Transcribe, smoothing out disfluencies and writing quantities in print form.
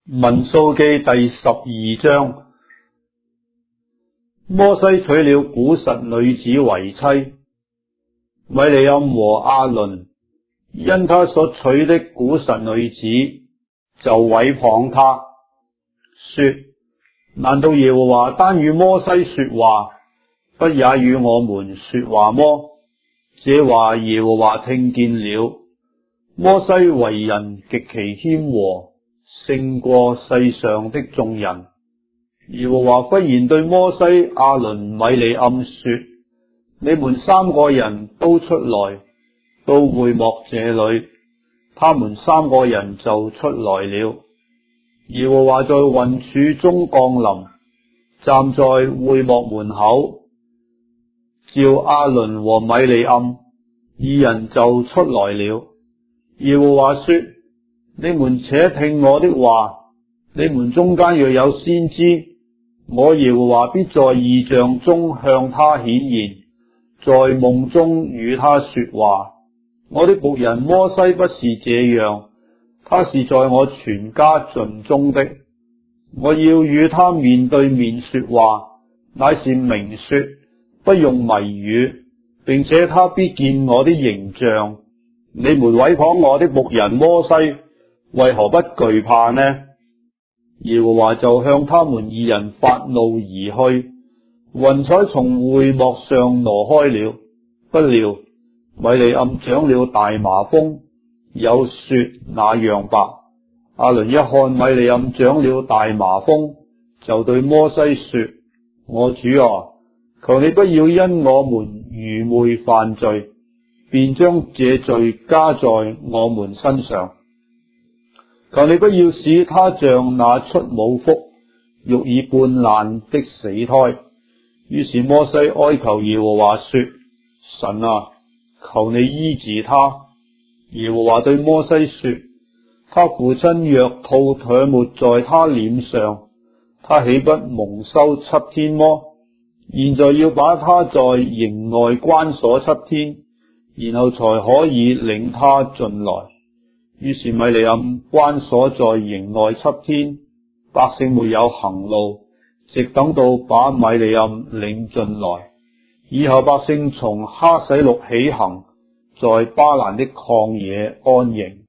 民數記第12章，摩西娶了古實女子為妻，米利暗和亞倫因他所娶的古實女子就毀謗他，說：難道耶和華單與摩西說話，不也與我們說話麼？這話耶和華聽見了。摩西為人極其謙和，勝過世上的眾人。耶和華忽然對摩西、亞倫、米利暗說：你們三個人都出來，到會幕這裏。他們三個人就出來了。耶和華在雲柱中降臨，站在會幕門口，召亞倫和米利暗，二人就出來了。耶和華說：你們且聽我的話，你們中間若有先知，我耶和華必在異象中向他顯現，在夢中與他說話。我的僕人摩西不是這樣，他是在我全家盡忠的。我要與他面對面說話，乃是明說，不用謎語，並且他必見我的形象。你們毀謗我的僕人摩西，為何不懼怕呢？耶和華就向他們二人發怒而去，雲彩從會幕上挪開了。不料米利暗長了大麻風，有雪那樣白。亞倫一看米利暗長了大麻風，就對摩西說：我主啊，求你不要因我們愚昧犯罪，便將這罪加在我們身上。求你不要使他像那出母腹、育已半爛的死胎。於是摩西哀求耶和華說：神啊，求你醫治他。耶和華對摩西說：他父親若吐唾沫在他臉上，他豈不蒙羞7天麼？現在要把他在營外關鎖7天，然後才可以領他進來。於是米利暗關鎖在營外7天，百姓沒有行路，直等到把米利暗領進來。以後百姓從哈洗錄起行，在巴蘭的曠野安營。